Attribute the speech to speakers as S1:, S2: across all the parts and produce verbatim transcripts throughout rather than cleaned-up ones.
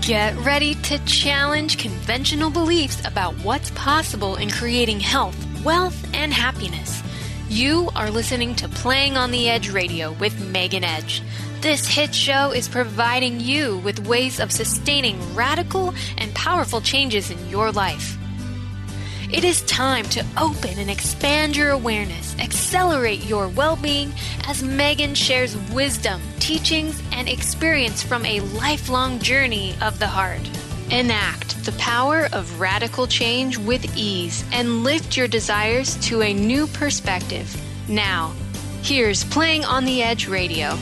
S1: Get ready to challenge conventional beliefs about what's possible in creating health, wealth, and happiness. You are listening to Playing on the Edge Radio with Megan Edge. This hit show is providing you with ways of sustaining radical and powerful changes in your life. It is time to open and expand your awareness, accelerate your well-being as Megan shares wisdom, teachings, and experience from a lifelong journey of the heart. Enact the power of radical change with ease and lift your desires to a new perspective. Now, here's Playing on the Edge Radio.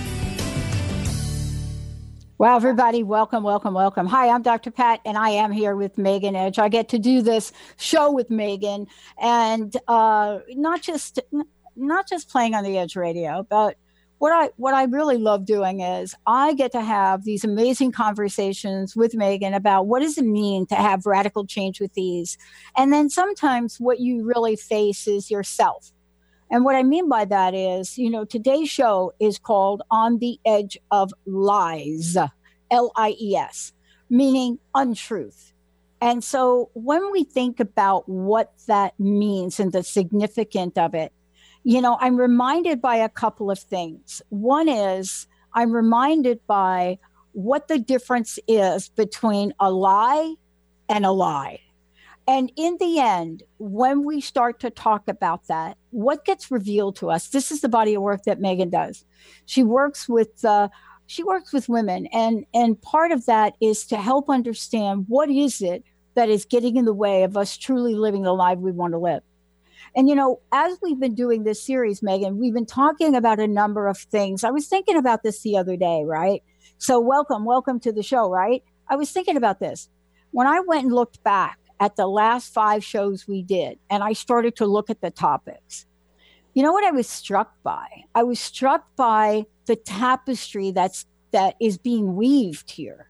S2: Wow, everybody, welcome, welcome, welcome. Hi, I'm Doctor Pat, and I am here with Megan Edge. I get to do this show with Megan, and uh, not just not just Playing on the Edge Radio, but what I what I really love doing is I get to have these amazing conversations with Megan about what does it mean to have radical change with ease, and then sometimes what you really face is yourself. And what I mean by that is, you know, today's show is called On the Edge of Lies, L I E S, meaning untruth. And so when we think about what that means and the significance of it, you know, I'm reminded by a couple of things. One is I'm reminded by what the difference is between a lie and a lie. And in the end, when we start to talk about that, what gets revealed to us, this is the body of work that Megan does. She works with uh, she works with women. And, and part of that is to help understand what is it that is getting in the way of us truly living the life we want to live. And, you know, as we've been doing this series, Megan, we've been talking about a number of things. I was thinking about this the other day, right? So welcome, welcome to the show, right? I was thinking about this. When I went and looked back at the last five shows we did, and I started to look at the topics. You know what I was struck by? I was struck by the tapestry that's that is being weaved here.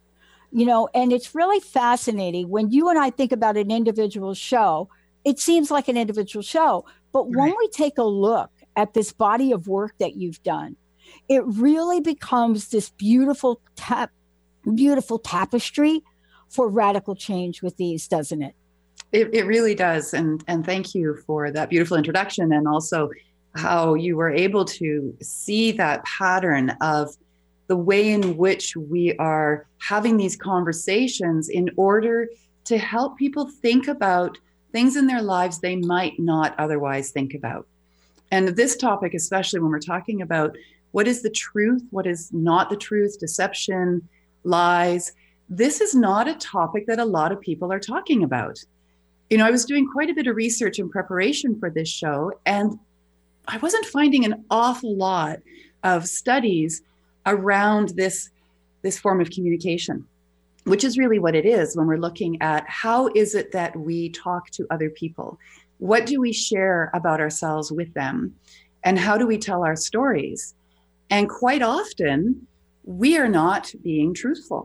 S2: You know, and it's really fascinating. When you and I think about an individual show, it seems like an individual show. But when right. we take a look at this body of work that you've done, it really becomes this beautiful tap, beautiful tapestry for radical change with these, doesn't it?
S3: It, it really does. And, and thank you for that beautiful introduction, and also how you were able to see that pattern of the way in which we are having these conversations in order to help people think about things in their lives they might not otherwise think about. And this topic, especially when we're talking about what is the truth, what is not the truth, deception, lies, this is not a topic that a lot of people are talking about. You know, I was doing quite a bit of research in preparation for this show, and I wasn't finding an awful lot of studies around this, this form of communication, which is really what it is when we're looking at how is it that we talk to other people? What do we share about ourselves with them? And how do we tell our stories? And quite often, we are not being truthful.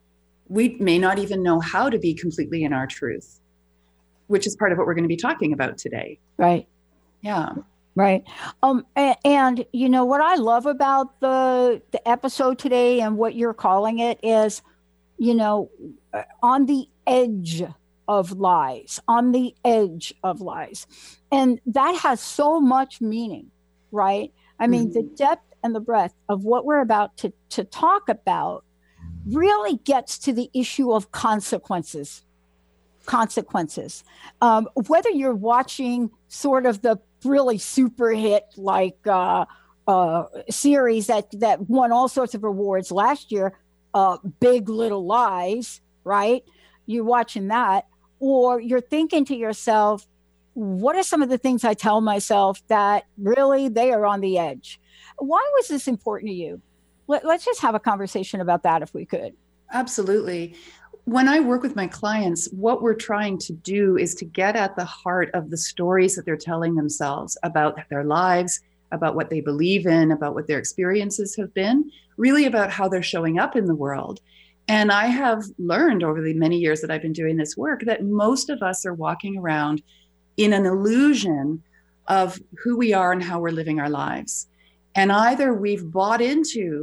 S3: We may not even know how to be completely in our truth, which is part of what we're going to be talking about today.
S2: Right.
S3: Yeah.
S2: Right. Um, and, and, you know, what I love about the, the episode today and what you're calling it is, you know, on the edge of lies, on the edge of lies. And that has so much meaning, right? I mean, mm-hmm. the depth and the breadth of what we're about to, to talk about really gets to the issue of consequences, consequences. Um, whether you're watching sort of the really super hit like uh, uh, series that, that won all sorts of awards last year, uh, Big Little Lies, right? You're watching that, or you're thinking to yourself, what are some of the things I tell myself that really they are on the edge? Why was this important to you? Let, let's just have a conversation about that if we could.
S3: Absolutely. When I work with my clients, what we're trying to do is to get at the heart of the stories that they're telling themselves about their lives, about what they believe in, about what their experiences have been, really about how they're showing up in the world. And I have learned over the many years that I've been doing this work that most of us are walking around in an illusion of who we are and how we're living our lives. And either we've bought into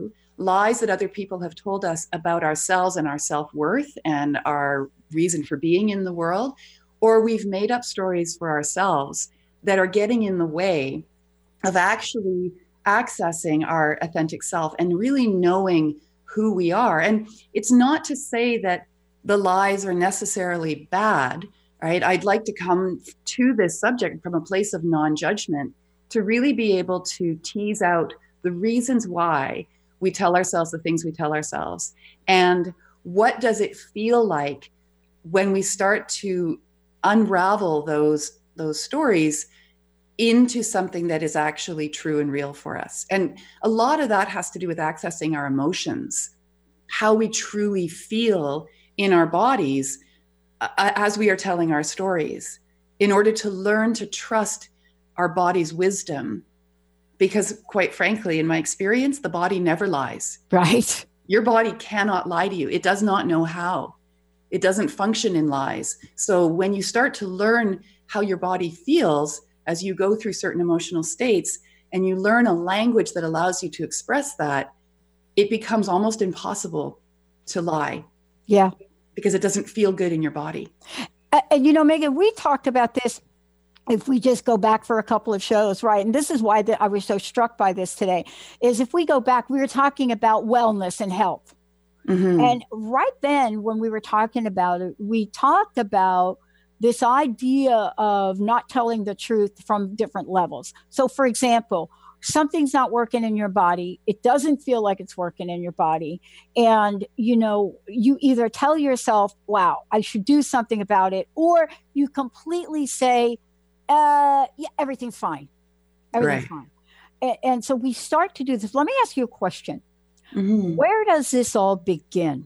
S3: lies that other people have told us about ourselves and our self-worth and our reason for being in the world, or we've made up stories for ourselves that are getting in the way of actually accessing our authentic self and really knowing who we are. And it's not to say that the lies are necessarily bad, right? I'd like to come to this subject from a place of non-judgment to really be able to tease out the reasons why we tell ourselves the things we tell ourselves. And what does it feel like when we start to unravel those, those stories into something that is actually true and real for us? And a lot of that has to do with accessing our emotions, how we truly feel in our bodies uh, as we are telling our stories, in order to learn to trust our body's wisdom. Because quite frankly, in my experience, the body never lies.
S2: Right.
S3: Your body cannot lie to you. It does not know how. It doesn't function in lies. So when you start to learn how your body feels as you go through certain emotional states, and you learn a language that allows you to express that, it becomes almost impossible to lie.
S2: Yeah.
S3: Because it doesn't feel good in your body.
S2: Uh, and you know, Megan, we talked about this. If we just go back for a couple of shows, right? And this is why the, I was so struck by this today, is if we go back, we were talking about wellness and health. Mm-hmm. And right then when we were talking about it, we talked about this idea of not telling the truth from different levels. So for example, something's not working in your body. It doesn't feel like it's working in your body. And, you know, you either tell yourself, wow, I should do something about it, or you completely say, Uh, yeah, everything's fine. Everything's right. fine. And, and so we start to do this. Let me ask you a question. Mm-hmm. Where does this all begin?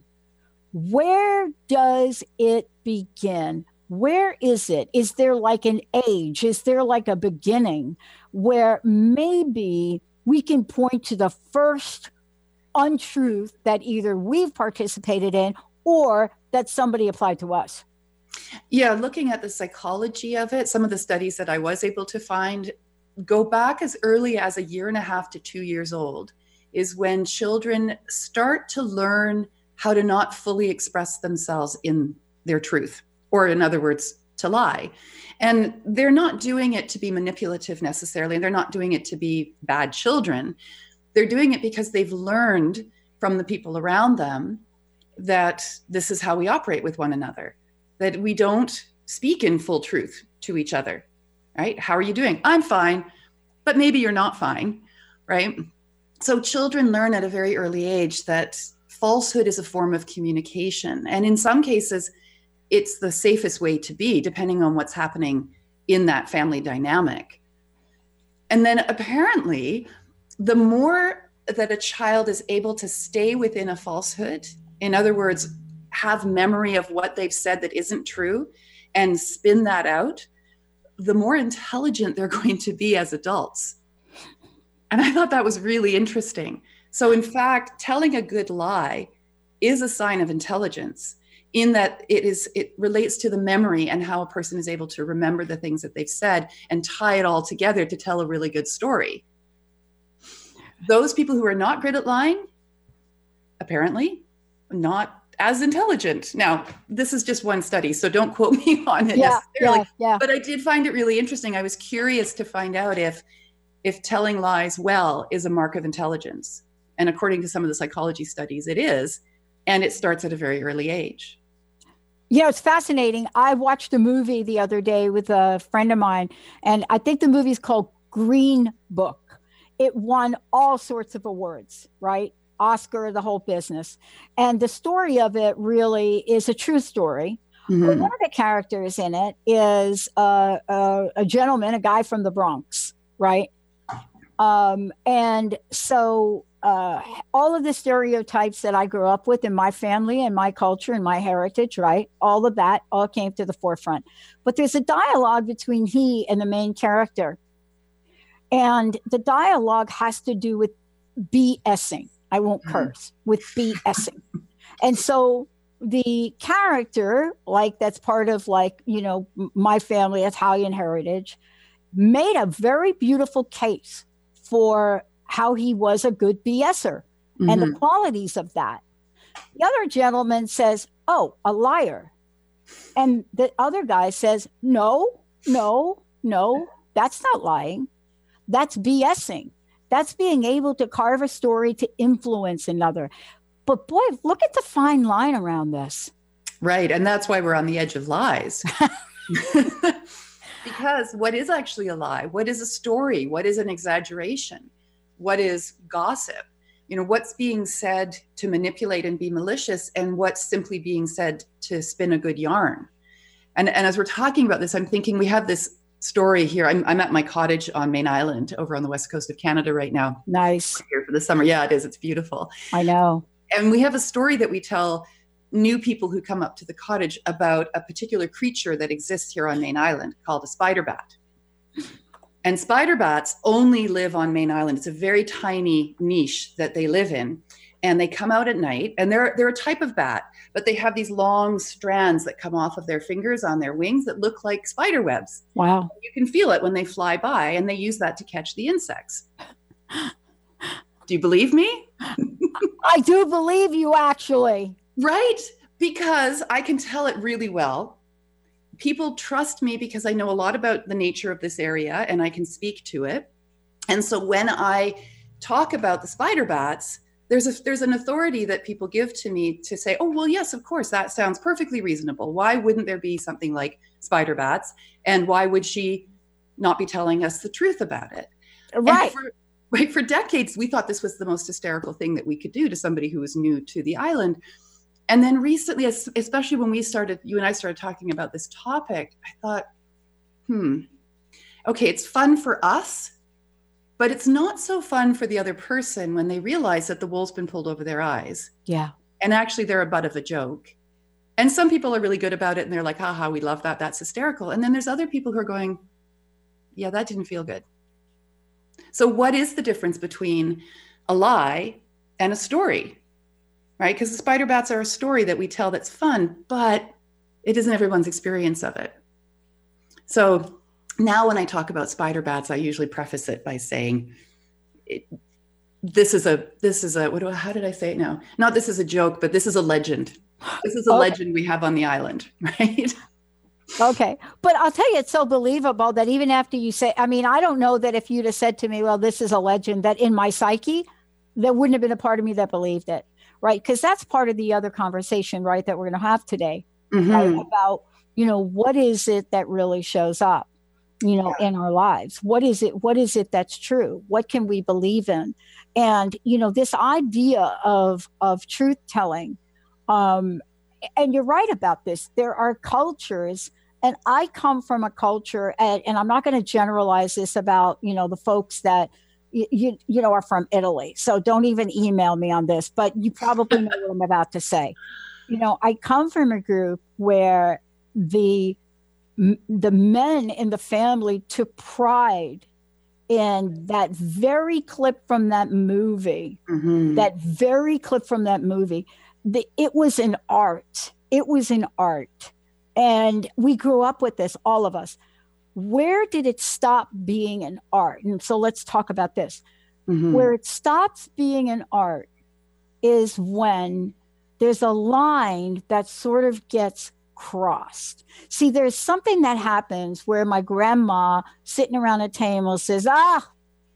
S2: Where does it begin? Where is it? Is there like an age? Is there like a beginning where maybe we can point to the first untruth that either we've participated in or that somebody applied to us?
S3: Yeah, looking at the psychology of it, some of the studies that I was able to find go back as early as a year and a half to two years old, is when children start to learn how to not fully express themselves in their truth, or in other words, to lie. And they're not doing it to be manipulative necessarily, and they're not doing it to be bad children. They're doing it because they've learned from the people around them that this is how we operate with one another, that we don't speak in full truth to each other, right? How are you doing? I'm fine, but maybe you're not fine, right? So children learn at a very early age that falsehood is a form of communication. And in some cases, it's the safest way to be, depending on what's happening in that family dynamic. And then apparently, the more that a child is able to stay within a falsehood, in other words, have memory of what they've said that isn't true and spin that out, the more intelligent they're going to be as adults. And I thought that was really interesting. So in fact, telling a good lie is a sign of intelligence, in that it is it relates to the memory and how a person is able to remember the things that they've said and tie it all together to tell a really good story. Those people who are not good at lying, apparently not as intelligent. Now, this is just one study, so don't quote me on it
S2: yeah,
S3: necessarily.
S2: Yeah, yeah.
S3: But I did find it really interesting. I was curious to find out if if telling lies well is a mark of intelligence. And according to some of the psychology studies, it is. And it starts at a very early age.
S2: Yeah, it's fascinating. I watched a movie the other day with a friend of mine, and I think the movie is called Green Book. It won all sorts of awards, right? Oscar, the whole business. And the story of it really is a true story. Mm-hmm. But one of the characters in it is uh, a, a gentleman, a guy from the Bronx, right? Um, and so uh, all of the stereotypes that I grew up with in my family and my culture and my heritage, right? All of that all came to the forefront. But there's a dialogue between he and the main character. And the dialogue has to do with BSing. I won't curse, with BSing. And so the character, like that's part of like, you know, my family, Italian heritage, made a very beautiful case for how he was a good BSer, mm-hmm. and the qualities of that. The other gentleman says, oh, a liar. And the other guy says, no, no, no, that's not lying. That's BSing. That's being able to carve a story to influence another. But boy, look at the fine line around this.
S3: Right. And that's why we're on the edge of lies. Because what is actually a lie? What is a story? What is an exaggeration? What is gossip? You know, what's being said to manipulate and be malicious, and what's simply being said to spin a good yarn? And, and as we're talking about this, I'm thinking we have this story here. I'm, I'm at my cottage on Main Island over on the west coast of Canada right now.
S2: Nice.
S3: We're here for the summer. Yeah, it is. It's beautiful.
S2: I know. And
S3: we have a story that we tell new people who come up to the cottage about a particular creature that exists here on Main Island called a spider bat. And spider bats only live on Main Island. It's a very tiny niche that they live in. And they come out at night, and they're, they're a type of bat, but they have these long strands that come off of their fingers on their wings that look like spider webs.
S2: Wow.
S3: You can feel it when they fly by, and they use that to catch the insects. Do you believe me?
S2: I do believe you, actually.
S3: Right? Because I can tell it really well. People trust me because I know a lot about the nature of this area, and I can speak to it. And so when I talk about the spider bats, there's a there's an authority that people give to me to say, oh, well, yes, of course, that sounds perfectly reasonable. Why wouldn't there be something like spider bats? And why would she not be telling us the truth about it?
S2: Right.
S3: For, right. For decades, we thought this was the most hysterical thing that we could do to somebody who was new to the island. And then recently, especially when we started, you and I started talking about this topic, I thought, hmm, okay, it's fun for us, but it's not so fun for the other person when they realize that the wool's been pulled over their eyes.
S2: Yeah.
S3: And actually they're a butt of a joke. And some people are really good about it, and they're like, haha, we love that. That's hysterical. And then there's other people who are going, yeah, that didn't feel good. So what is the difference between a lie and a story? Right? Because the spider bats are a story that we tell that's fun, but it isn't everyone's experience of it. So now when I talk about spider bats, I usually preface it by saying, it, this is a, this is a, what do I, how did I say it now? Not this is a joke, but this is a legend. This is a okay. legend we have on the island, right?
S2: Okay. But I'll tell you, it's so believable that even after you say, I mean, I don't know that if you'd have said to me, well, this is a legend, that in my psyche, there wouldn't have been a part of me that believed it. Right. Because that's part of the other conversation, right, that we're going to have today, mm-hmm. right, about, you know, what is it that really shows up, you know, yeah. in our lives? What is it? What is it that's true? What can we believe in? And, you know, this idea of of truth telling. Um, and you're right about this. There are cultures, and I come from a culture, and, and I'm not going to generalize this about, you know, the folks that You, you know, are from Italy. So don't even email me on this, but you probably know what I'm about to say. You know, I come from a group where the, the men in the family took pride in that very clip from that movie, mm-hmm. that very clip from that movie. The, it was an art. It was an art. And we grew up with this, all of us. Where did it stop being an art? And so let's talk about this. Mm-hmm. Where it stops being an art is when there's a line that sort of gets crossed. See, there's something that happens where my grandma sitting around a table says, ah,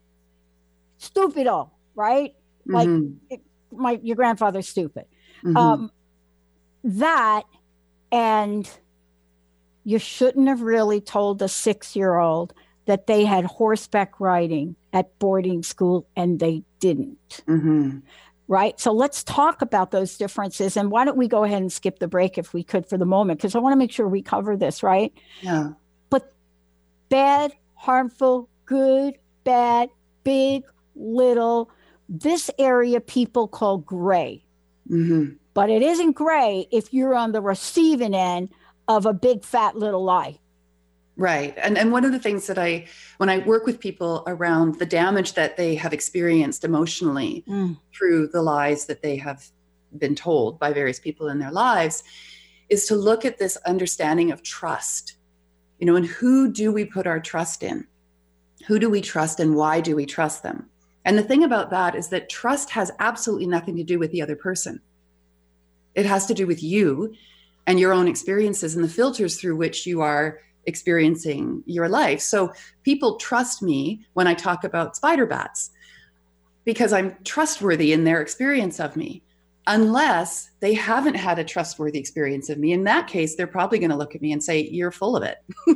S2: stupido, right? Mm-hmm. Like it, my your grandfather's stupid. Mm-hmm. Um, that and you shouldn't have really told a six-year-old that they had horseback riding at boarding school, and they didn't. Mm-hmm. Right? So let's talk about those differences. And why don't we go ahead and skip the break if we could for the moment, because I want to make sure we cover this, right?
S3: Yeah.
S2: But bad, harmful, good, bad, big, little, this area people call gray. Mm-hmm. But it isn't gray if you're on the receiving end of a big, fat little lie.
S3: Right. And and one of the things that I, when I work with people around the damage that they have experienced emotionally mm. through the lies that they have been told by various people in their lives, is to look at this understanding of trust. You know, and who do we put our trust in? Who do we trust, and why do we trust them? And the thing about that is that trust has absolutely nothing to do with the other person. It has to do with you and your own experiences and the filters through which you are experiencing your life. So people trust me when I talk about spider bats because I'm trustworthy in their experience of me, unless they haven't had a trustworthy experience of me. In that case, they're probably going to look at me and say, you're full of it.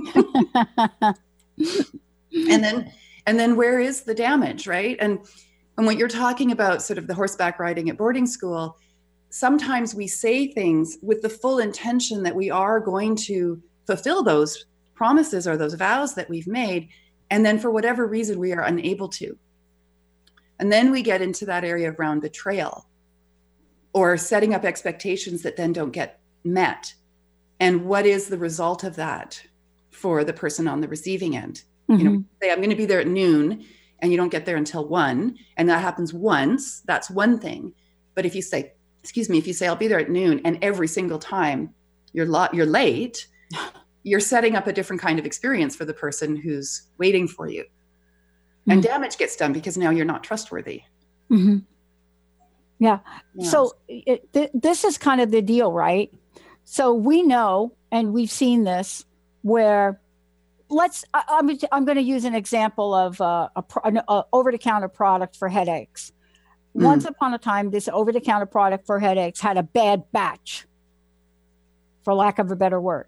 S3: and then, and then where is the damage, right? And, and what you're talking about, sort of the horseback riding at boarding school, sometimes we say things with the full intention that we are going to fulfill those promises or those vows that we've made. And then for whatever reason, we are unable to. And then we get into that area around betrayal or setting up expectations that then don't get met. And what is the result of that for the person on the receiving end? Mm-hmm. You know, say, I'm going to be there at noon and you don't get there until one. And that happens once. That's one thing. But if you say, excuse me, if you say, I'll be there at noon, and every single time you're lo- you're late, you're setting up a different kind of experience for the person who's waiting for you. Mm-hmm. And damage gets done because now you're not trustworthy.
S2: Mm-hmm. Yeah. yeah. So it, th- this is kind of the deal, right? So we know, and we've seen this where let's, I, I'm, I'm going to use an example of uh, a, an a over-the-counter product for headaches. Mm. Once upon a time, this over-the-counter product for headaches had a bad batch, for lack of a better word.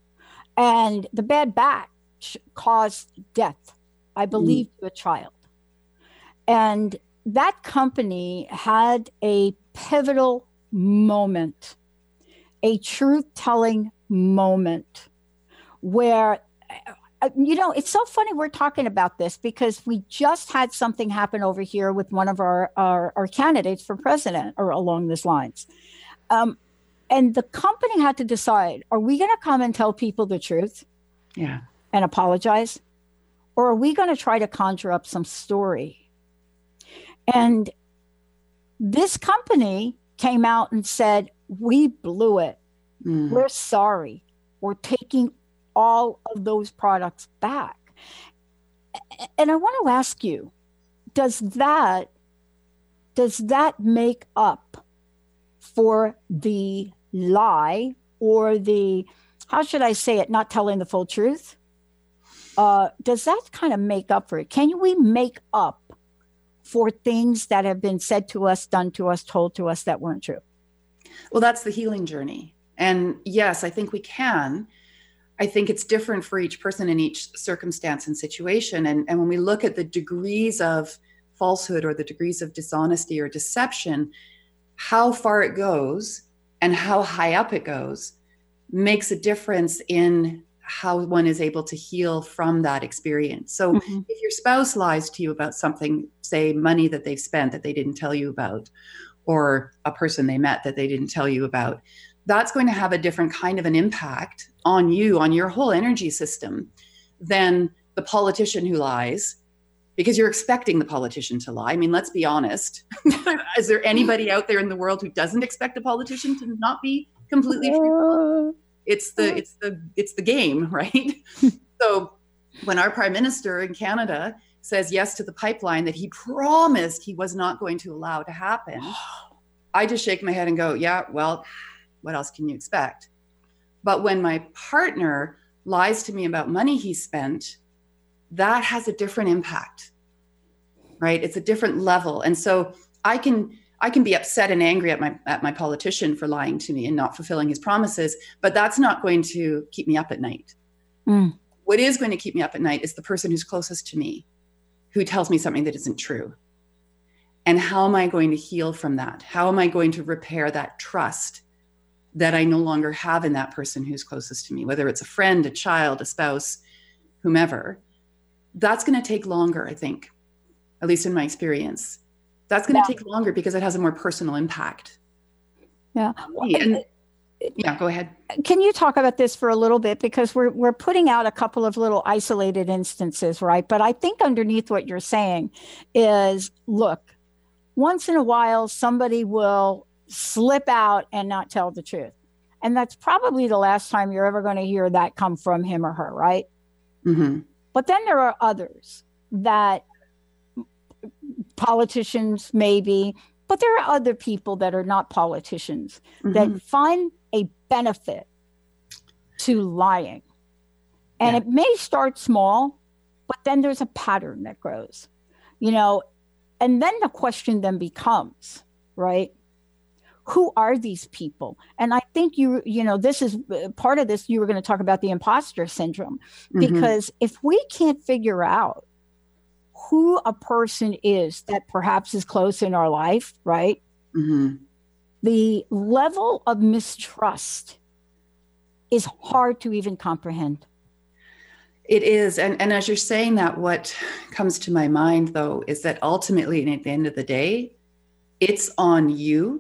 S2: And the bad batch caused death, I believe, mm. to a child. And that company had a pivotal moment, a truth-telling moment where, you know, it's so funny we're talking about this because we just had something happen over here with one of our, our, our candidates for president or along these lines. Um, and the company had to decide, are we going to come and tell people the truth?
S3: Yeah.
S2: And apologize? Or are we going to try to conjure up some story? And this company came out and said, we blew it. Mm. We're sorry. We're taking all of those products back. And I want to ask you, does that, does that make up for the lie or the, how should I say it, not telling the full truth? Uh, does that kind of make up for it? Can we make up for things that have been said to us, done to us, told to us that weren't true?
S3: Well, that's the healing journey. And yes, I think we can. I think it's different for each person in each circumstance and situation. And, and when we look at the degrees of falsehood or the degrees of dishonesty or deception, how far it goes and how high up it goes makes a difference in how one is able to heal from that experience. So mm-hmm. if your spouse lies to you about something, say money that they've spent that they didn't tell you about, or a person they met that they didn't tell you about, that's going to have a different kind of an impact on you, on your whole energy system, than the politician who lies, because you're expecting the politician to lie. I mean, let's be honest. Is there anybody out there in the world who doesn't expect a politician to not be completely truthful? It's the it's the it's the game, right? So when our prime minister in Canada says yes to the pipeline that he promised he was not going to allow to happen, I just shake my head and go, yeah, well, what else can you expect? But when my partner lies to me about money he spent, that has a different impact, right? It's a different level. And so I can I can be upset and angry at my at my politician for lying to me and not fulfilling his promises, but that's not going to keep me up at night. Mm. What is going to keep me up at night is the person who's closest to me, who tells me something that isn't true. And how am I going to heal from that? How am I going to repair that trust that I no longer have in that person who's closest to me, whether it's a friend, a child, a spouse, whomever? That's going to take longer, I think, at least in my experience. That's going to yeah. take longer because it has a more personal impact.
S2: Yeah.
S3: And, yeah, go ahead.
S2: Can you talk about this for a little bit? Because we're we're putting out a couple of little isolated instances, right? But I think underneath what you're saying is, look, once in a while, somebody will slip out and not tell the truth. And that's probably the last time you're ever going to hear that come from him or her, right?
S3: Mm-hmm.
S2: But then there are others that politicians maybe, but there are other people that are not politicians mm-hmm. that find a benefit to lying. And yeah. it may start small, but then there's a pattern that grows, you know, and then the question then becomes, right? Who are these people? And I think you, you know, this is part of this, you were going to talk about the imposter syndrome, because mm-hmm. if we can't figure out who a person is that perhaps is close in our life, right? Mm-hmm. The level of mistrust is hard to even comprehend.
S3: It is. And, and as you're saying that, what comes to my mind, though, is that ultimately, and at the end of the day, it's on you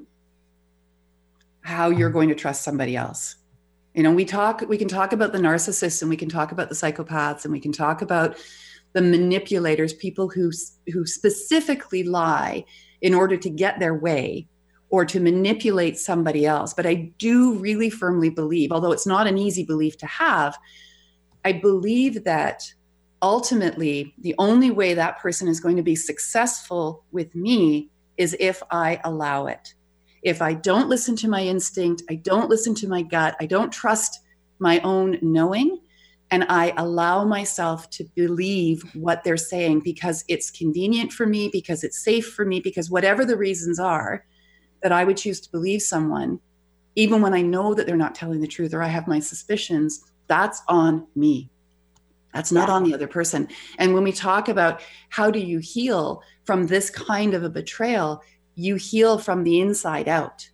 S3: how you're going to trust somebody else. You know, we talk, we can talk about the narcissists, and we can talk about the psychopaths, and we can talk about the manipulators, people who, who specifically lie in order to get their way or to manipulate somebody else. But I do really firmly believe, although it's not an easy belief to have, I believe that ultimately the only way that person is going to be successful with me is if I allow it. If I don't listen to my instinct, I don't listen to my gut, I don't trust my own knowing, and I allow myself to believe what they're saying because it's convenient for me, because it's safe for me, because whatever the reasons are that I would choose to believe someone, even when I know that they're not telling the truth or I have my suspicions, that's on me. That's not yeah. on the other person. And when we talk about how do you heal from this kind of a betrayal, you heal from the inside out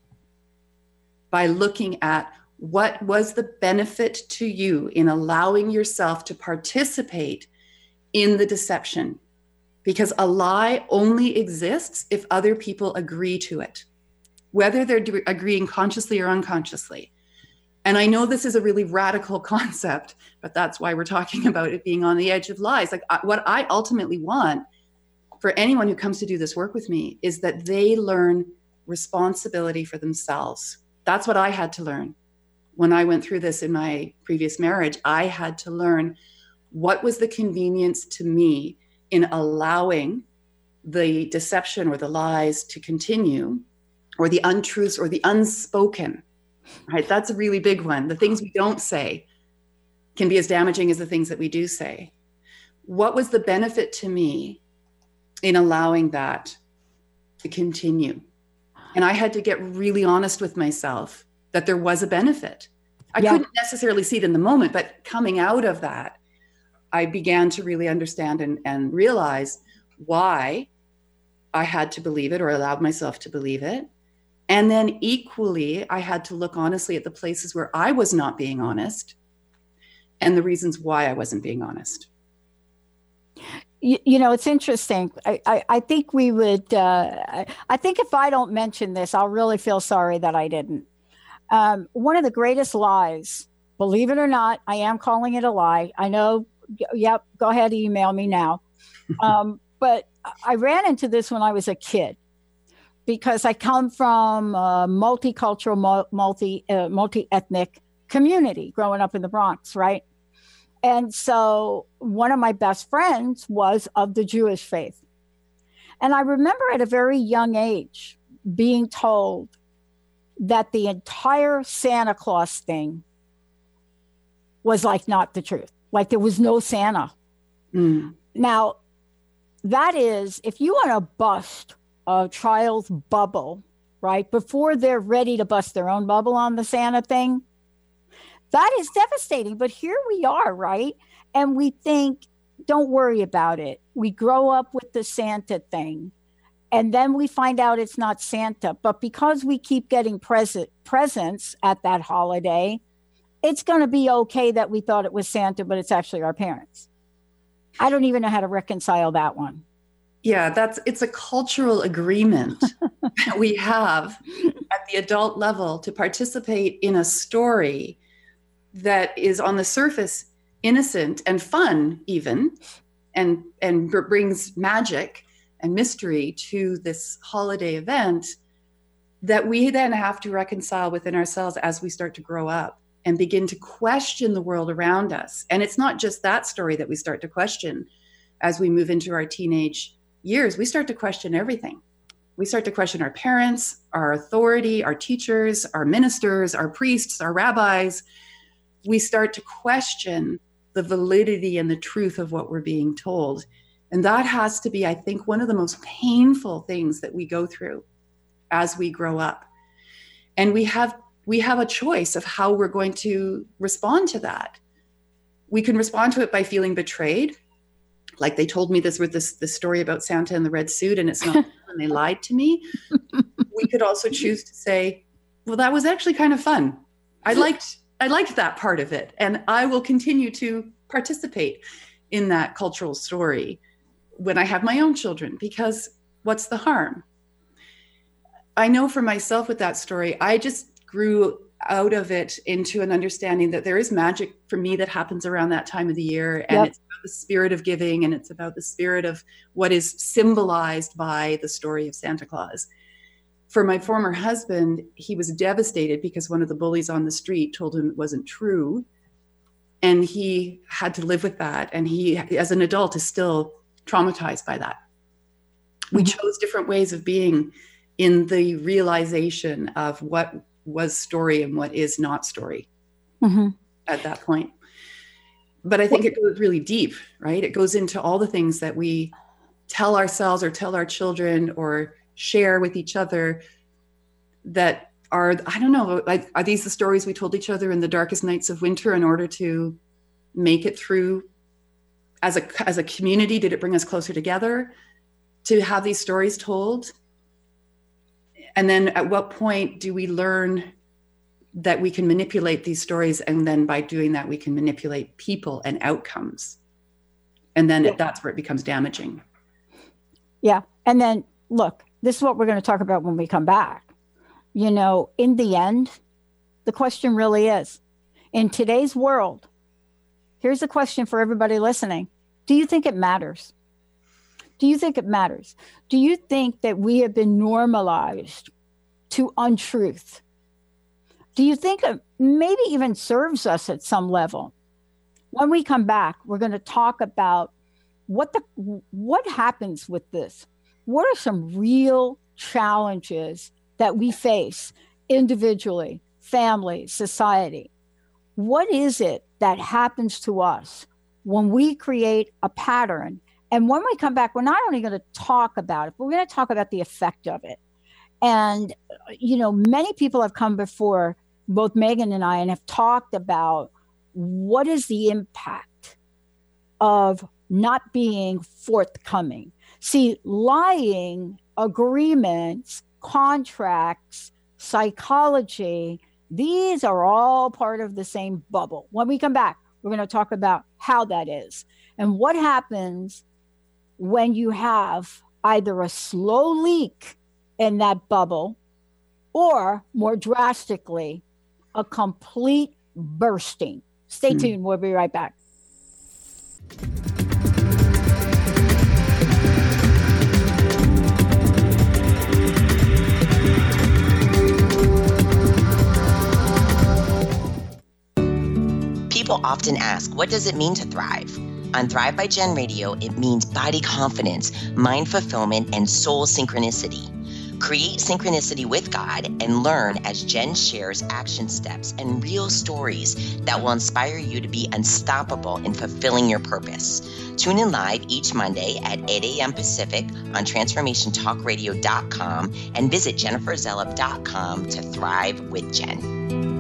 S3: by looking at what was the benefit to you in allowing yourself to participate in the deception. Because a lie only exists if other people agree to it, whether they're do- agreeing consciously or unconsciously. And I know this is a really radical concept, but that's why we're talking about it being on the edge of lies. Like I, what I ultimately want for anyone who comes to do this work with me is that they learn responsibility for themselves. That's what I had to learn. When I went through this in my previous marriage, I had to learn what was the convenience to me in allowing the deception or the lies to continue, or the untruths or the unspoken, right? That's a really big one. The things we don't say can be as damaging as the things that we do say. What was the benefit to me in allowing that to continue? And I had to get really honest with myself that there was a benefit. I yeah. couldn't necessarily see it in the moment, but coming out of that, I began to really understand and, and realize why I had to believe it or allowed myself to believe it. And then equally, I had to look honestly at the places where I was not being honest and the reasons why I wasn't being honest.
S2: You, you know, it's interesting. I, I, I think we would, uh, I, I think if I don't mention this, I'll really feel sorry that I didn't. Um, one of the greatest lies, believe it or not, I am calling it a lie. I know, yep, go ahead, email me now. Um, but I ran into this when I was a kid because I come from a multicultural, multi, uh, multi-ethnic community growing up in the Bronx, right? And so one of my best friends was of the Jewish faith. And I remember at a very young age being told that the entire Santa Claus thing was like not the truth. Like there was no Santa. Mm. Now, that is, if you want to bust a child's bubble, right, before they're ready to bust their own bubble on the Santa thing, that is devastating. But here we are, right? And we think, don't worry about it. We grow up with the Santa thing. And then we find out it's not Santa. But because we keep getting present presents at that holiday, it's going to be okay that we thought it was Santa, but it's actually our parents. I don't even know how to reconcile that one.
S3: Yeah, that's it's a cultural agreement that we have at the adult level to participate in a story that is on the surface innocent and fun even, and, and br- brings magic and mystery to this holiday event that we then have to reconcile within ourselves as we start to grow up and begin to question the world around us. And it's not just that story that we start to question as we move into our teenage years, we start to question everything. We start to question our parents, our authority, our teachers, our ministers, our priests, our rabbis. We start to question the validity and the truth of what we're being told. And that has to be, I think, one of the most painful things that we go through as we grow up. And we have we have a choice of how we're going to respond to that. We can respond to it by feeling betrayed. Like they told me this with this, this story about Santa in the red suit, and it's not and they lied to me. We could also choose to say, well, that was actually kind of fun. I liked I liked that part of it. And I will continue to participate in that cultural story when I have my own children, because what's the harm? I know for myself with that story, I just grew out of it into an understanding that there is magic for me that happens around that time of the year. And yep. It's about the spirit of giving, and it's about the spirit of what is symbolized by the story of Santa Claus. For my former husband, he was devastated because one of the bullies on the street told him it wasn't true. And he had to live with that. And he, as an adult, is still traumatized by that. Mm-hmm. We chose different ways of being in the realization of what was story and what is not story mm-hmm. at that point. But I think it goes really deep, right? It goes into all the things that we tell ourselves or tell our children or share with each other that are, I don't know, like, are these the stories we told each other in the darkest nights of winter in order to make it through as a, as a community? Did it bring us closer together to have these stories told? And then at what point do we learn that we can manipulate these stories, and then by doing that, we can manipulate people and outcomes? And then yeah. that's where it becomes damaging.
S2: Yeah. And then look, this is what we're going to talk about when we come back. You know, in the end, the question really is, in today's world, here's a question for everybody listening. Do you think it matters? Do you think it matters? Do you think that we have been normalized to untruth? Do you think it maybe even serves us at some level? When we come back, we're going to talk about what the what happens with this. What are some real challenges that we face individually, family, society? What is it that happens to us when we create a pattern? And when we come back, we're not only going to talk about it, but we're going to talk about the effect of it. And, you know, many people have come before both Megan and I and have talked about what is the impact of not being forthcoming. See, lying, agreements, contracts, psychology, these are all part of the same bubble. When we come back, we're going to talk about how that is and what happens when you have either a slow leak in that bubble or, more drastically, a complete bursting. Stay mm. tuned. We'll be right back.
S4: People often ask, what does it mean to thrive? On Thrive by Jen Radio, it means body confidence, mind fulfillment, and soul synchronicity. Create synchronicity with God and learn as Jen shares action steps and real stories that will inspire you to be unstoppable in fulfilling your purpose. Tune in live each Monday at eight a.m. Pacific on transformation talk radio dot com and visit jennifer zellup dot com to thrive with Jen.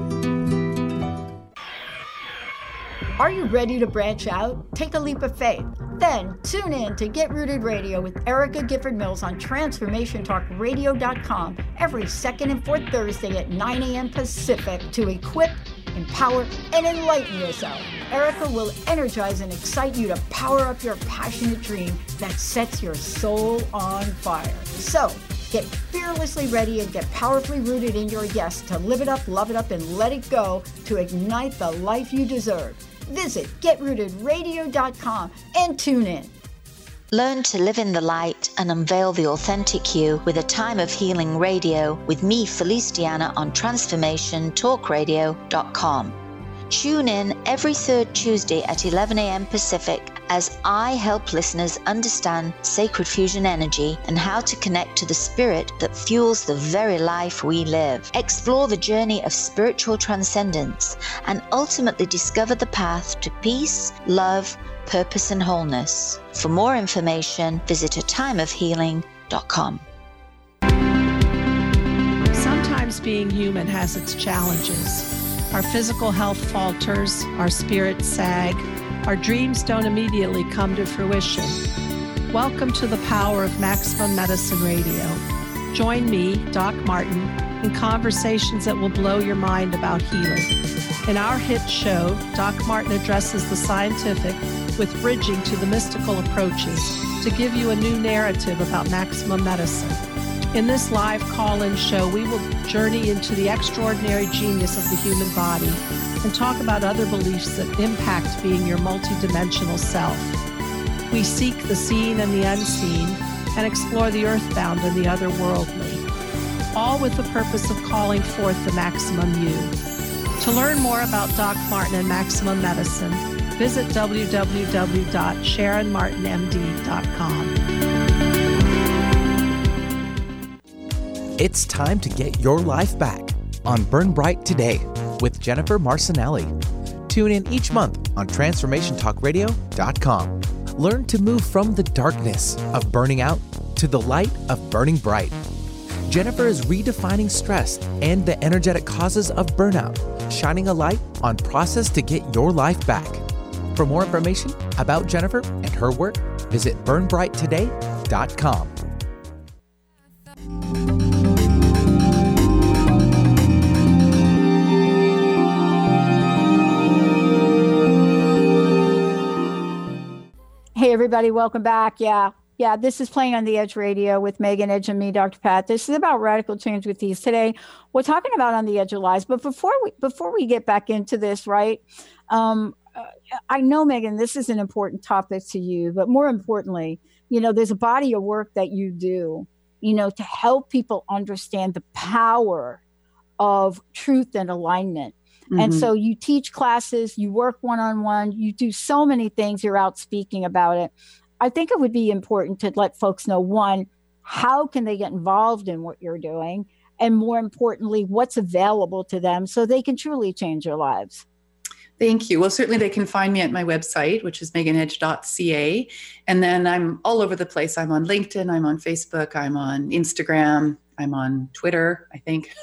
S2: Are you ready to branch out? Take a leap of faith. Then tune in to Get Rooted Radio with Erica Gifford Mills on transformation talk radio dot com every second and fourth Thursday at nine a.m. Pacific to equip, empower, and enlighten yourself. Erica will energize and excite you to power up your passionate dream that sets your soul on fire. So, get fearlessly ready and get powerfully rooted in your yes to live it up, love it up, and let it go to ignite the life you deserve. Visit get rooted radio dot com and tune in.
S5: Learn to live in the light and unveil the authentic you with a time of healing radio with me, Felice Diana, on transformation talk radio dot com. Tune in every third Tuesday at eleven a.m. Pacific as I help listeners understand sacred fusion energy and how to connect to the spirit that fuels the very life we live. Explore the journey of spiritual transcendence and ultimately discover the path to peace, love, purpose, and wholeness. For more information, visit a time of healing dot com.
S6: Sometimes being human has its challenges. Our physical health falters, our spirits sag, our dreams don't immediately come to fruition. Welcome to the power of Maximum Medicine Radio. Join me, Doc Martin, in conversations that will blow your mind about healing. In our hit show, Doc Martin addresses the scientific with bridging to the mystical approaches to give you a new narrative about maximum medicine. In this live call-in show, we will journey into the extraordinary genius of the human body and talk about other beliefs that impact being your multidimensional self. We seek the seen and the unseen and explore the earthbound and the otherworldly, all with the purpose of calling forth the maximum you. To learn more about Doc Martin and Maximum Medicine, visit w w w dot sharon martin m d dot com.
S7: It's time to get your life back on Burn Bright Today with Jennifer Marcinelli. Tune in each month on transformation talk radio dot com. Learn to move from the darkness of burning out to the light of burning bright. Jennifer is redefining stress and the energetic causes of burnout, shining a light on process to get your life back. For more information about Jennifer and her work, visit burn bright today dot com.
S2: Hey, everybody, welcome back. Yeah, yeah, this is Playing on the Edge Radio with Megan Edge and me, Doctor Pat. This is about radical change with these. Today, we're talking about On the Edge of Lies. But before we before we get back into this, right, um, uh, I know, Megan, this is an important topic to you. But more importantly, you know, there's a body of work that you do, you know, to help people understand the power of truth and alignment. Mm-hmm. And so you teach classes, you work one-on-one, you do so many things, you're out speaking about it. I think it would be important to let folks know, one, how can they get involved in what you're doing? And more importantly, what's available to them so they can truly change their lives?
S3: Thank you. Well, certainly they can find me at my website, which is megan edge dot c a. And then I'm all over the place. I'm on LinkedIn, I'm on Facebook, I'm on Instagram, I'm on Twitter, I think.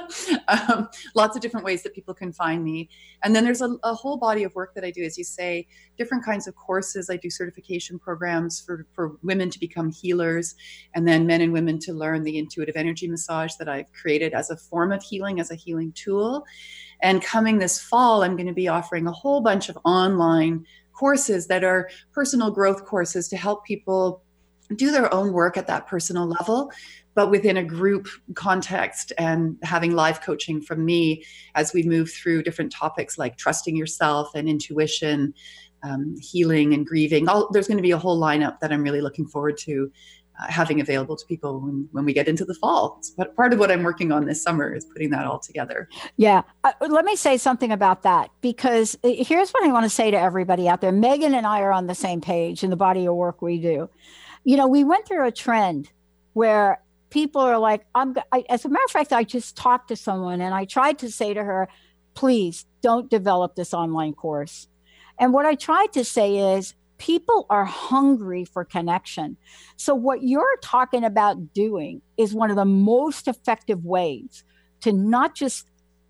S3: um, lots of different ways that people can find me. And then there's a, a whole body of work that I do, as you say, different kinds of courses. I do certification programs for, for women to become healers, and then men and women to learn the intuitive energy massage that I've created as a form of healing, as a healing tool. And coming this fall, I'm going to be offering a whole bunch of online courses that are personal growth courses to help people do their own work at that personal level, but within a group context, and having live coaching from me as we move through different topics like trusting yourself and intuition, um, healing and grieving. All, there's going to be a whole lineup that I'm really looking forward to uh, having available to people when, when we get into the fall. It's part of what I'm working on this summer is putting that all together.
S2: Yeah. Uh, let me say something about that, because here's what I want to say to everybody out there. Megan and I are on the same page in the body of work we do. You know, we went through a trend where people are like, I'm, I, as a matter of fact, I just talked to someone and I tried to say to her, please don't develop this online course. And what I tried to say is people are hungry for connection. So what you're talking about doing is one of the most effective ways to not just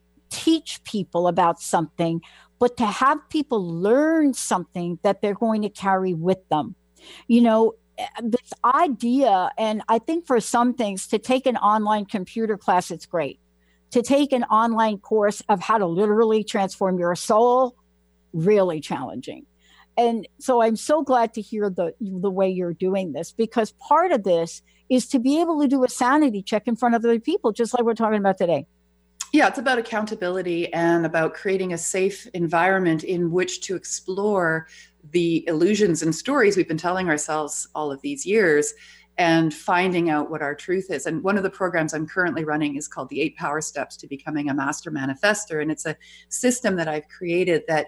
S2: teach people about something, but to have people learn something that they're going to carry with them. You know, this idea, and I think for some things, to take an online computer class, it's great. To take an online course of how to literally transform your soul, really challenging. And so I'm so glad to hear the the way you're doing this, because part of this is to be able to do a sanity check in front of other people, just like we're talking about today.
S3: Yeah, it's about accountability and about creating a safe environment in which to explore the illusions and stories we've been telling ourselves all of these years, and finding out what our truth is. And one of the programs I'm currently running is called the Eight Power Steps to Becoming a Master Manifestor. And it's a system that I've created that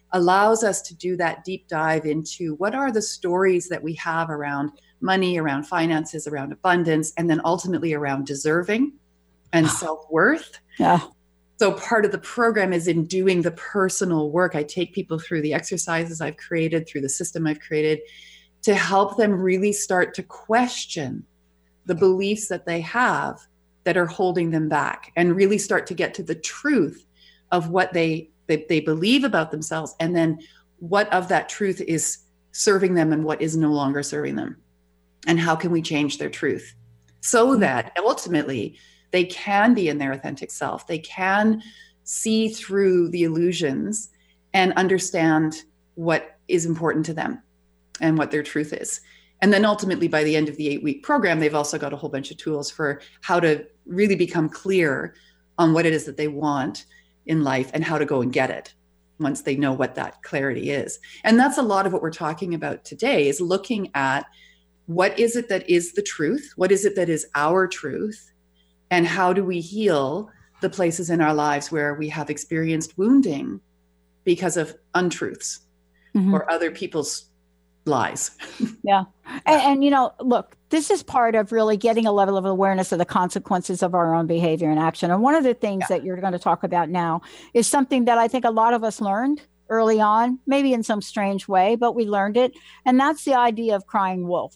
S3: allows us to do that deep dive into what are the stories that we have around money, around finances, around abundance, and then ultimately around deserving and self-worth.
S2: Yeah.
S3: So part of the program is in doing the personal work. I take people through the exercises I've created, through the system I've created, to help them really start to question the beliefs that they have that are holding them back, and really start to get to the truth of what they, they, they believe about themselves, and then what of that truth is serving them and what is no longer serving them. And how can we change their truth so that ultimately they can be in their authentic self. They can see through the illusions and understand what is important to them and what their truth is. And then ultimately, by the end of the eight-week program, they've also got a whole bunch of tools for how to really become clear on what it is that they want in life and how to go and get it once they know what that clarity is. And that's a lot of what we're talking about today, is looking at what is it that is the truth? What is it that is our truth? And how do we heal the places in our lives where we have experienced wounding because of untruths mm-hmm. or other people's lies?
S2: Yeah. And, and, you know, look, this is part of really getting a level of awareness of the consequences of our own behavior and action. And one of the things yeah. that you're going to talk about now is something that I think a lot of us learned early on, maybe in some strange way, but we learned it. And that's the idea of crying wolf,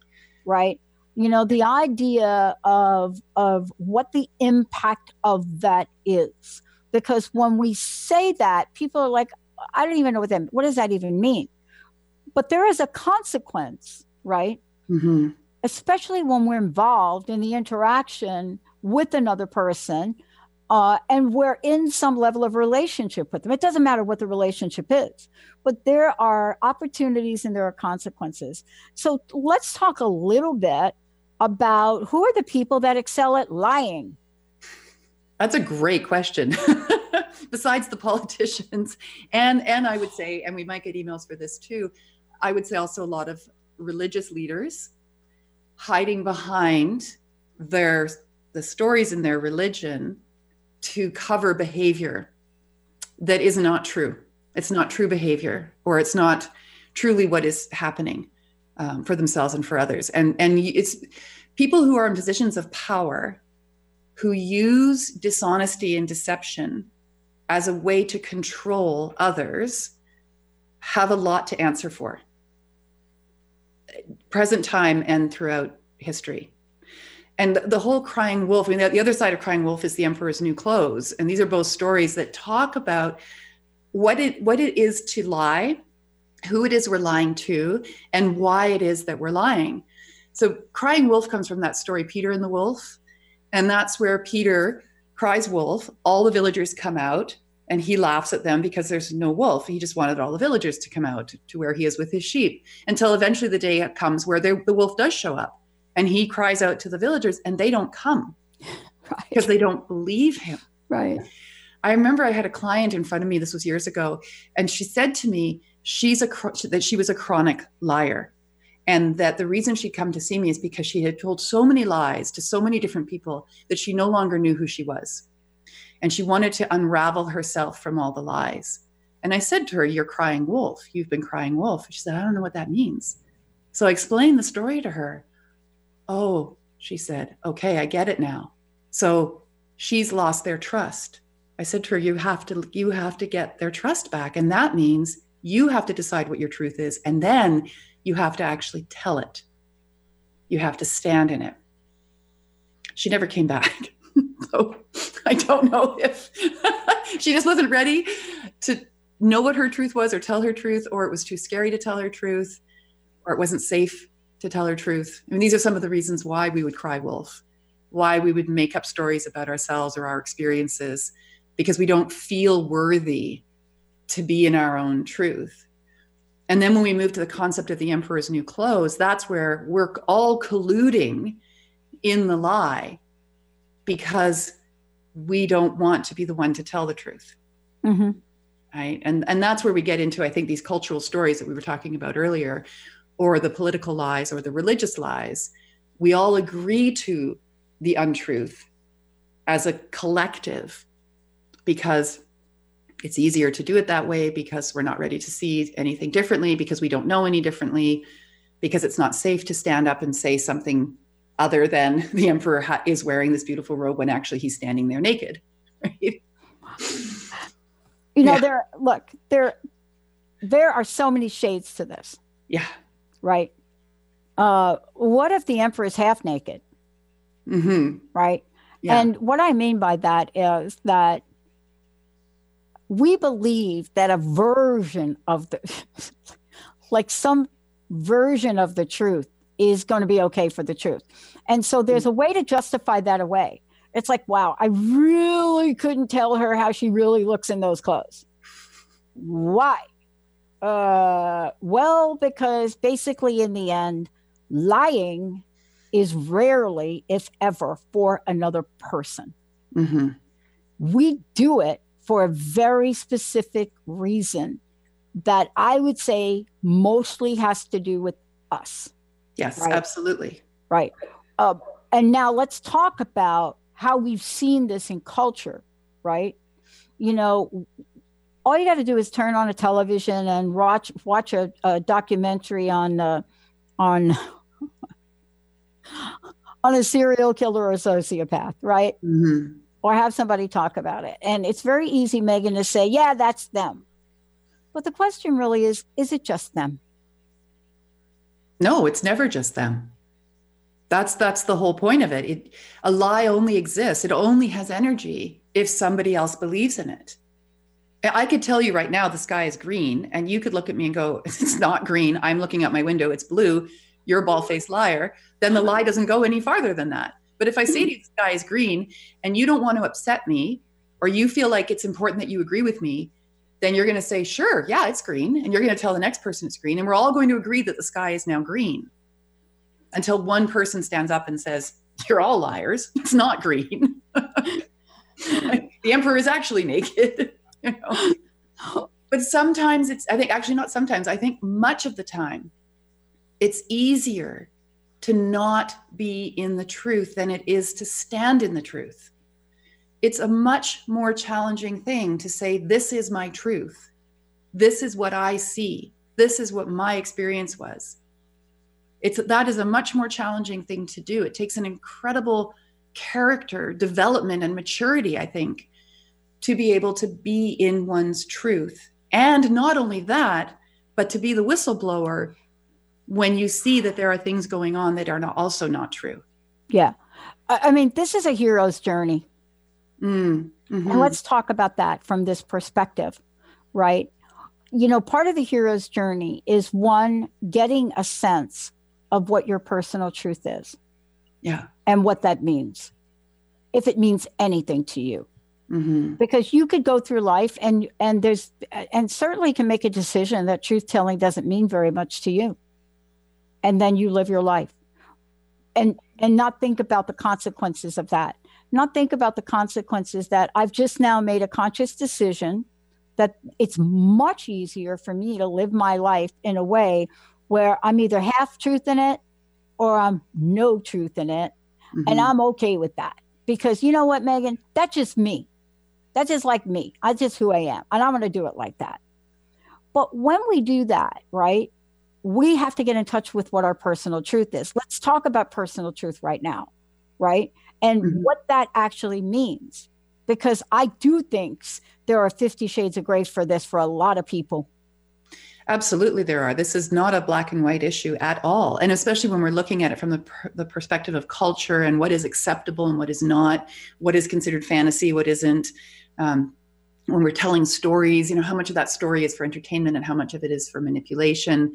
S2: right? You know, the idea of of what the impact of that is. Because when we say that, people are like, I don't even know what that, what does that even mean? But there is a consequence, right?
S3: Mm-hmm.
S2: Especially when we're involved in the interaction with another person uh, and we're in some level of relationship with them. It doesn't matter what the relationship is, but there are opportunities and there are consequences. So let's talk a little bit about who are the people that excel at lying.
S3: That's a great question. Besides the politicians, and and I would say, and we might get emails for this too, I would say also a lot of religious leaders hiding behind their the stories in their religion to cover behavior that is not true. It's not true behavior, or it's not truly what is happening um, for themselves and for others. And and it's people who are in positions of power who use dishonesty and deception as a way to control others have a lot to answer for, present time and throughout history. And the whole crying wolf, I mean, the other side of crying wolf is the Emperor's New Clothes. And these are both stories that talk about what it what it is to lie, who it is we're lying to, and why it is that we're lying. So crying wolf comes from that story, Peter and the Wolf. And that's where Peter cries wolf. All the villagers come out and he laughs at them because there's no wolf. He just wanted all the villagers to come out to where he is with his sheep, until eventually the day comes where the wolf does show up and he cries out to the villagers and they don't come right. because they don't believe him.
S2: Right.
S3: I remember I had a client in front of me, this was years ago, and she said to me, she's a that she was a chronic liar. And that the reason she'd come to see me is because she had told so many lies to so many different people that she no longer knew who she was. And she wanted to unravel herself from all the lies. And I said to her, you're crying wolf. You've been crying wolf. She said, I don't know what that means. So I explained the story to her. Oh, she said, okay, I get it now. So she's lost their trust. I said to her, you have to, you have to get their trust back. And that means you have to decide what your truth is. And then you have to actually tell it. You have to stand in it. She never came back. So I don't know if she just wasn't ready to know what her truth was or tell her truth, or it was too scary to tell her truth, or it wasn't safe to tell her truth. I mean, these are some of the reasons why we would cry wolf, why we would make up stories about ourselves or our experiences, because we don't feel worthy to be in our own truth. And then when we move to the concept of the Emperor's New Clothes, that's where we're all colluding in the lie because we don't want to be the one to tell the truth.
S2: Mm-hmm.
S3: Right. And, and that's where we get into, I think, these cultural stories that we were talking about earlier, or the political lies or the religious lies. We all agree to the untruth as a collective because It's easier to do it that way because we're not ready to see anything differently, because we don't know any differently, because it's not safe to stand up and say something other than the emperor ha- is wearing this beautiful robe when actually he's standing there naked. Right?
S2: You know,
S3: Yeah.
S2: there, look, there, there are so many shades to this,
S3: Yeah.
S2: right? Uh, what if the emperor is half naked,
S3: Mm-hmm.
S2: right?
S3: Yeah.
S2: And what I mean by that is that we believe that a version of the, like some version of the truth is going to be okay for the truth. And so there's a way to justify that away. It's like, wow, I really couldn't tell her how she really looks in those clothes. Why? Uh, well, because basically in the end, lying is rarely, if ever, for another person.
S3: Mm-hmm.
S2: We do it for a very specific reason that I would say mostly has to do with us.
S3: Yes,
S2: Right.
S3: absolutely.
S2: Right. Uh, and now let's talk about how we've seen this in culture, right? You know, all you got to do is turn on a television and watch watch a, a documentary on uh, on on a serial killer or a sociopath, right?
S3: Mm-hmm.
S2: Or have somebody talk about it. And it's very easy, Megan, to say, yeah, that's them. But the question really is, is it just them?
S3: No, it's never just them. That's that's the whole point of it. It. A lie only exists. It only has energy if somebody else believes in it. I could tell you right now the sky is green, and you could look at me and go, it's not green. I'm looking out my window. It's blue. You're a bald-faced liar. Then the lie doesn't go any farther than that. But if I say to you the sky is green and you don't want to upset me, or you feel like it's important that you agree with me, then you're going to say, sure, yeah, it's green. And you're going to tell the next person it's green. And we're all going to agree that the sky is now green until one person stands up and says, you're all liars. It's not green. The emperor is actually naked. You know? But sometimes it's, I think, actually not sometimes, I think much of the time, it's easier to not be in the truth than it is to stand in the truth. It's a much more challenging thing to say, this is my truth. This is what I see. This is what my experience was. It's that is a much more challenging thing to do. It takes an incredible character development and maturity, I think, to be able to be in one's truth. And not only that, but to be the whistleblower when you see that there are things going on that are not, also not true.
S2: Yeah. I, I mean, this is a hero's journey.
S3: Mm, mm-hmm.
S2: And let's talk about that from this perspective, right? You know, part of the hero's journey is one, getting a sense of what your personal truth is.
S3: Yeah.
S2: And what that means, if it means anything to you.
S3: Mm-hmm.
S2: Because you could go through life and and there's and certainly can make a decision that truth telling doesn't mean very much to you. And then you live your life and and not think about the consequences of that. Not think about the consequences that I've just now made a conscious decision that it's much easier for me to live my life in a way where I'm either half truth in it or I'm no truth in it. Mm-hmm. And I'm okay with that. Because you know what, Megan? That's just me. That's just like me. That's just who I am. And I'm going to do it like that. But when we do that, right, we have to get in touch with what our personal truth is. Let's talk about personal truth right now, right? And mm-hmm. what that actually means. Because I do think there are fifty shades of gray for this for a lot of people.
S3: Absolutely, there are. This is not a black and white issue at all. And especially when we're looking at it from the, per- the perspective of culture and what is acceptable and what is not, what is considered fantasy, what isn't. Um, when we're telling stories, you know, how much of that story is for entertainment and how much of it is for manipulation.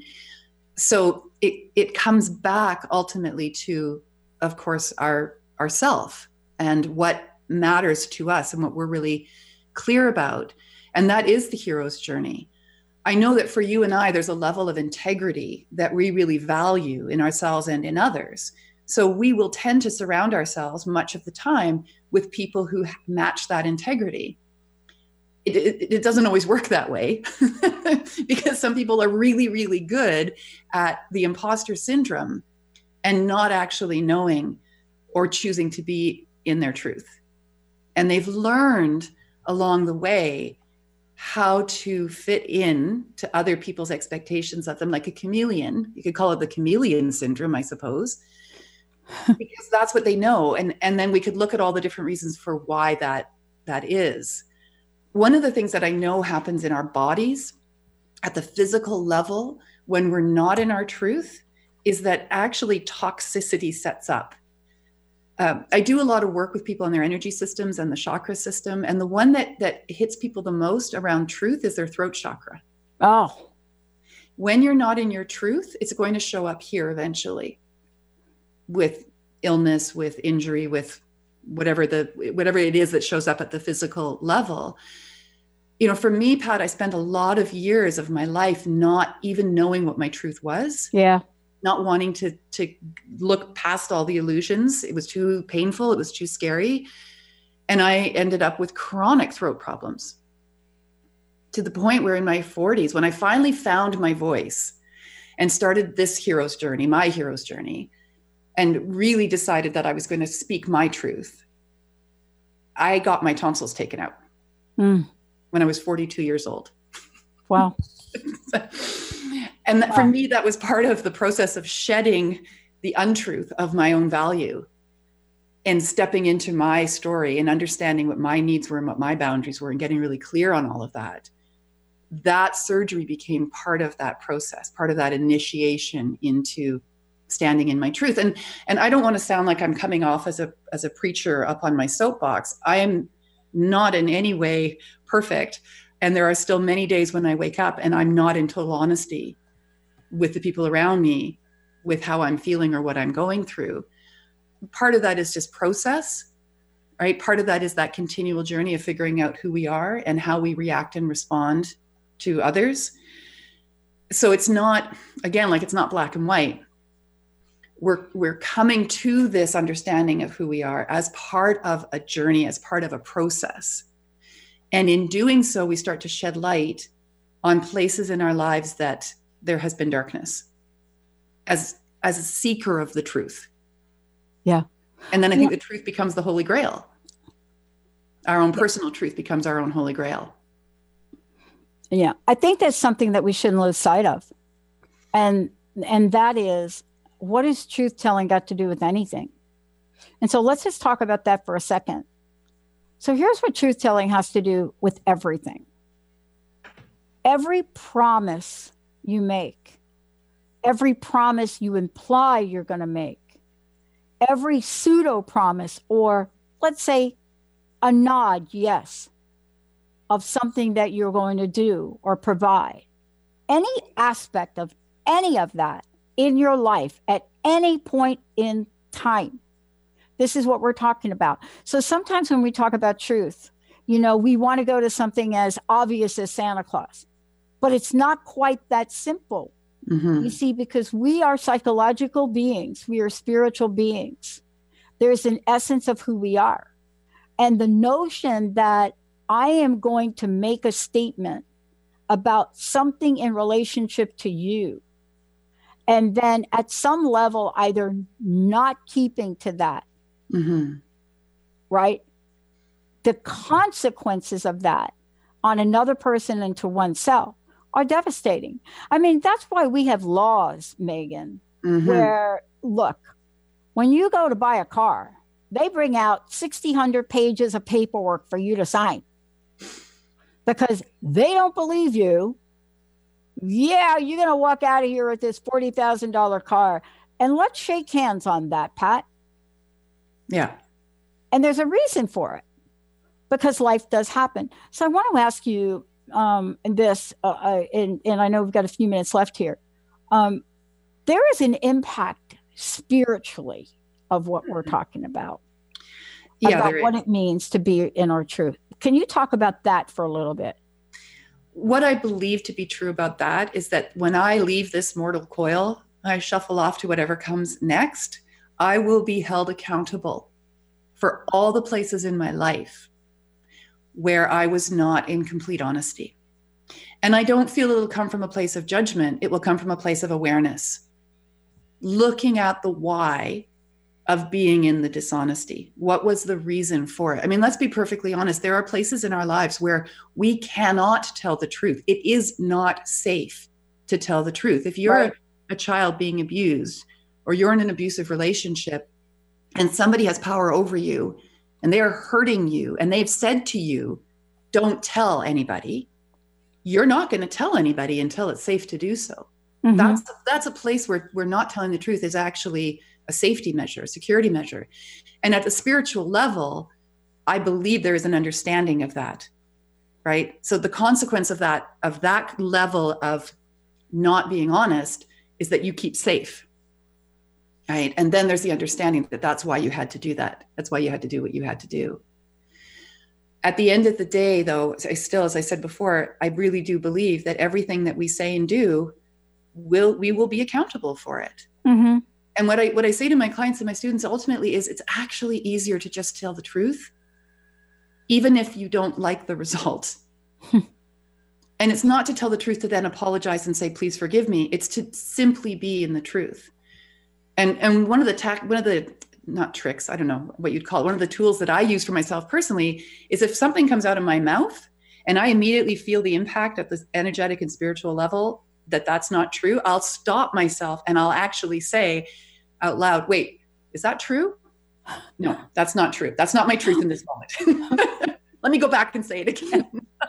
S3: So it it comes back ultimately to, of course, our ourself and what matters to us and what we're really clear about. And that is the hero's journey. I know that for you and I, there's a level of integrity that we really value in ourselves and in others. So we will tend to surround ourselves much of the time with people who match that integrity. It, it, it doesn't always work that way because some people are really, really good at the imposter syndrome and not actually knowing or choosing to be in their truth. And they've learned along the way how to fit in to other people's expectations of them, like a chameleon. You could call it the chameleon syndrome, I suppose, because that's what they know. And, and then we could look at all the different reasons for why that, that is. One of the things that I know happens in our bodies at the physical level when we're not in our truth is that actually toxicity sets up. Um, I do a lot of work with people on their energy systems and the chakra system. And the one that, that hits people the most around truth is their throat chakra.
S2: Oh.
S3: When you're not in your truth, it's going to show up here eventually with illness, with injury, with whatever the whatever it is that shows up at the physical level. You know, for me, Pat, I spent a lot of years of my life not even knowing what my truth was.
S2: Yeah.
S3: Not wanting to, to look past all the illusions. It was too painful. It was too scary. And I ended up with chronic throat problems to the point where in my forties, when I finally found my voice and started this hero's journey, my hero's journey, and really decided that I was going to speak my truth, I got my tonsils taken out mm. when I was forty-two years old.
S2: Wow.
S3: And that, for me, that was part of the process of shedding the untruth of my own value and stepping into my story and understanding what my needs were and what my boundaries were and getting really clear on all of that. That surgery became part of that process, part of that initiation into standing in my truth. And, and I don't want to sound like I'm coming off as a, as a preacher up on my soapbox. I am not in any way perfect. And there are still many days when I wake up and I'm not in total honesty with the people around me, with how I'm feeling or what I'm going through. Part of that is just process, right? Part of that is that continual journey of figuring out who we are and how we react and respond to others. So it's not, again, like it's not black and white. We're, we're coming to this understanding of who we are as part of a journey, as part of a process. And in doing so, we start to shed light on places in our lives that there has been darkness as, as a seeker of the truth.
S2: Yeah.
S3: And then I think yeah. the truth becomes the Holy Grail. Our own personal truth becomes our own Holy Grail.
S2: Yeah. I think that's something that we shouldn't lose sight of. And, and that is, what has truth telling got to do with anything? And so let's just talk about that for a second. So here's what truth telling has to do with everything. Every promise you make, every promise you imply you're going to make, every pseudo promise, or let's say a nod, yes, of something that you're going to do or provide, any aspect of any of that in your life at any point in time. This is what we're talking about. So sometimes when we talk about truth, you know, we want to go to something as obvious as Santa Claus, but it's not quite that simple. Mm-hmm. You see, because we are psychological beings, we are spiritual beings. There's an essence of who we are. And the notion that I am going to make a statement about something in relationship to you, and then at some level, either not keeping to that, mm-hmm. right? The consequences of that on another person and to oneself are devastating. I mean, that's why we have laws, Megan, mm-hmm. where, look, when you go to buy a car, they bring out sixty, one hundred pages of paperwork for you to sign because they don't believe you. Yeah, you're going to walk out of here with this forty thousand dollars car. And let's shake hands on that, Pat.
S3: Yeah.
S2: And there's a reason for it because life does happen. So I want to ask you um, this, uh, uh, and, and I know we've got a few minutes left here. Um, there is an impact spiritually of what we're talking about,
S3: yeah,
S2: about what it means to be in our truth. Can you talk about that for a little bit?
S3: What I believe to be true about that is that when I leave this mortal coil, I shuffle off to whatever comes next, I will be held accountable for all the places in my life where I was not in complete honesty. And I don't feel it'll come from a place of judgment. It will come from a place of awareness, looking at the why of being in the dishonesty? What was the reason for it? I mean, let's be perfectly honest. There are places in our lives where we cannot tell the truth. It is not safe to tell the truth. If you're right. a, a child being abused, or you're in an abusive relationship and somebody has power over you and they are hurting you and they've said to you, don't tell anybody, you're not going to tell anybody until it's safe to do so. Mm-hmm. That's, that's a place where we're not telling the truth is actually a safety measure, a security measure. And at the spiritual level, I believe there is an understanding of that, right? So the consequence of that, of that level of not being honest is that you keep safe, right? And then there's the understanding that that's why you had to do that. That's why you had to do what you had to do. At the end of the day, though, I still, as I said before, I really do believe that everything that we say and do, will we will be accountable for it.
S2: Mm-hmm.
S3: And what I what I say to my clients and my students ultimately is it's actually easier to just tell the truth, even if you don't like the result. And it's not to tell the truth to then apologize and say, please forgive me. It's to simply be in the truth. And and one of the tac- one of the not tricks, I don't know what you'd call it, one of the tools that I use for myself personally is if something comes out of my mouth and I immediately feel the impact at the energetic and spiritual level that that's not true, I'll stop myself and I'll actually say out loud, wait, is that true? No, that's not true. That's not my truth in this moment. Let me go back and say it again.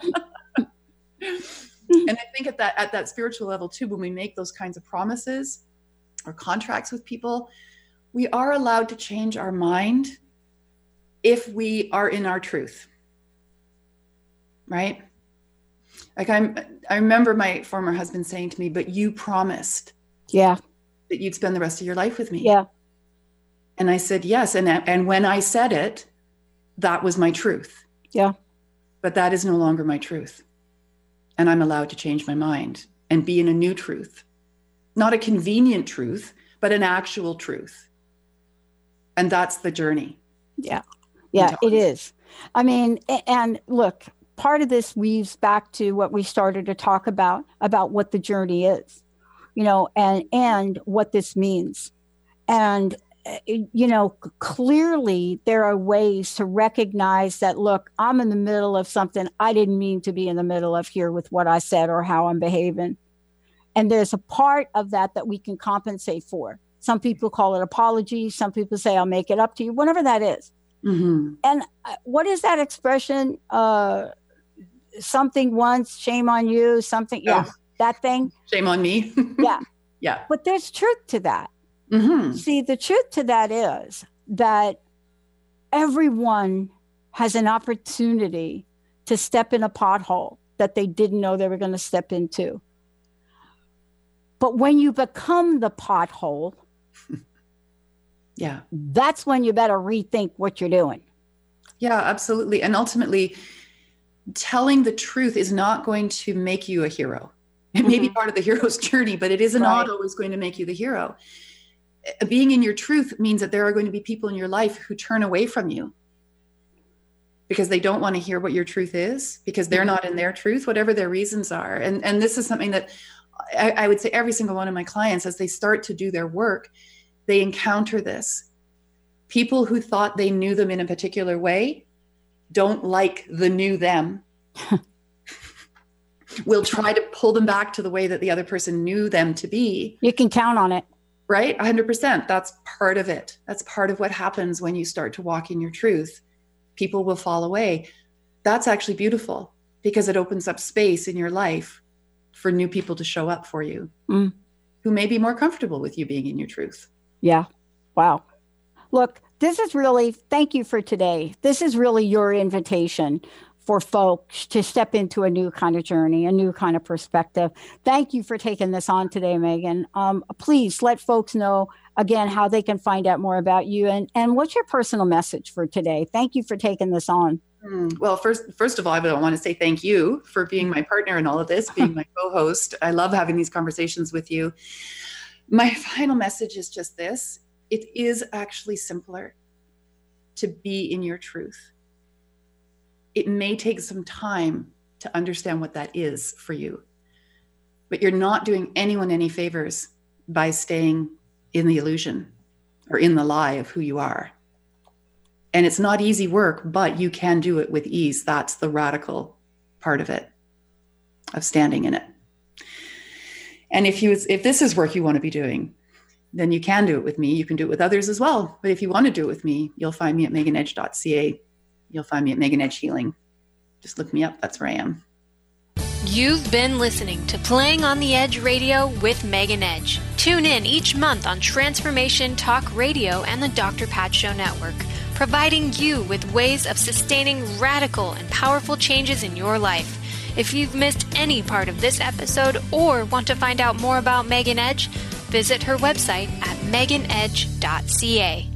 S3: And I think at that at that spiritual level too, when we make those kinds of promises or contracts with people, we are allowed to change our mind if we are in our truth, right? Like I'm, I remember my former husband saying to me, but you promised
S2: yeah,
S3: that you'd spend the rest of your life with me.
S2: Yeah.
S3: And I said, yes. And, and when I said it, that was my truth.
S2: Yeah.
S3: But that is no longer my truth. And I'm allowed to change my mind and be in a new truth, not a convenient truth, but an actual truth. And that's the journey.
S2: Yeah. Yeah, it is. I mean, and look, part of this weaves back to what we started to talk about, about what the journey is, you know, and, and what this means. And, you know, clearly there are ways to recognize that, look, I'm in the middle of something I didn't mean to be in the middle of here with what I said or how I'm behaving. And there's a part of that that we can compensate for. Some people call it apology. Some people say, I'll make it up to you, whatever that is.
S3: Mm-hmm.
S2: And what is that expression? Uh, something once, shame on you, something. Yeah,
S3: oh.
S2: That thing.
S3: Shame on me.
S2: Yeah.
S3: Yeah.
S2: But there's truth to that.
S3: Mm-hmm.
S2: See, the truth to that is that everyone has an opportunity to step in a pothole that they didn't know they were going to step into. But when you become the pothole,
S3: yeah,
S2: that's when you better rethink what you're doing.
S3: Yeah, absolutely. And ultimately, telling the truth is not going to make you a hero. It mm-hmm. may be part of the hero's journey, but it is not right. always going to make you the hero. Being in your truth means that there are going to be people in your life who turn away from you because they don't want to hear what your truth is, because they're not in their truth, whatever their reasons are. And, and this is something that I, I would say every single one of my clients, as they start to do their work, they encounter this. People who thought they knew them in a particular way don't like the new them. Will try to pull them back to the way that the other person knew them to be.
S2: You can count on it.
S3: Right? one hundred percent. That's part of it. That's part of what happens when you start to walk in your truth. People will fall away. That's actually beautiful because it opens up space in your life for new people to show up for you
S2: mm.
S3: who may be more comfortable with you being in your truth.
S2: Yeah. Wow. Look, this is really, thank you for today. This is really your invitation for folks to step into a new kind of journey, a new kind of perspective. Thank you for taking this on today, Megan. Um, please let folks know again how they can find out more about you and, and what's your personal message for today. Thank you for taking this on.
S3: Mm, well, first, first of all, I want to say thank you for being my partner in all of this, being my co-host. I love having these conversations with you. My final message is just this. It is actually simpler to be in your truth. It may take some time to understand what that is for you, but you're not doing anyone any favors by staying in the illusion. or in the lie of who you are. And it's not easy work, but you can do it with ease. That's the radical part of it, of standing in it. And if you, if this is work you want to be doing, then you can do it with me. You can do it with others as well. But if you want to do it with me, you'll find me at megan edge dot c a. You'll find me at Megan Edge Healing. Just look me up. That's where I am.
S1: You've been listening to Playing on the Edge Radio with Megan Edge. Tune in each month on Transformation Talk Radio and the Doctor Pat Show Network, providing you with ways of sustaining radical and powerful changes in your life. If you've missed any part of this episode or want to find out more about Megan Edge, visit her website at megan edge dot c a.